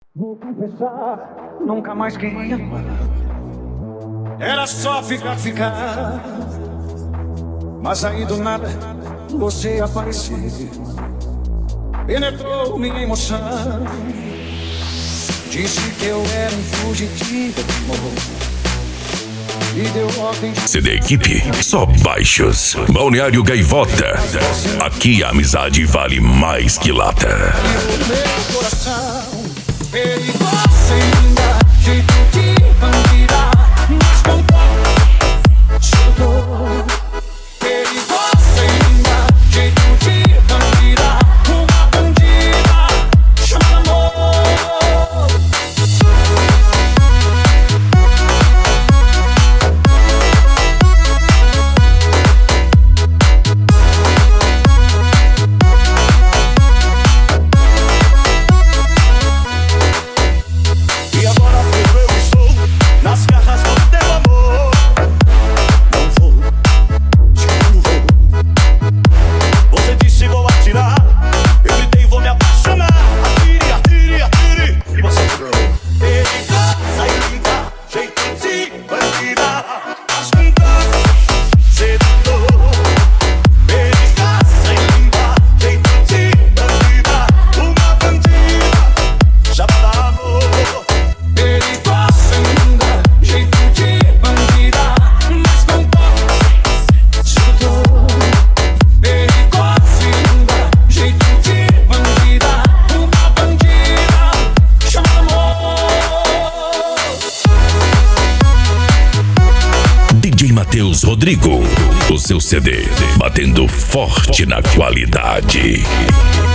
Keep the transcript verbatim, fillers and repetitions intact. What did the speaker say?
Vou confessar, nunca mais queria amar. Era só ficar, ficar. Mas aí do nada você apareceu, penetrou minha emoção. Disse que eu era um fugitivo de amor. E deu ordem de... C D Equipe, só baixos. Balneário Gaivota. Aqui a amizade vale mais que lata. E o meu coração perigoso ainda, jeito de bandida, mas com soltou. Perigoso ainda, jeito de bandida, uma bandida chamada amor. Matheus Rodrigo, o seu C D batendo forte na qualidade.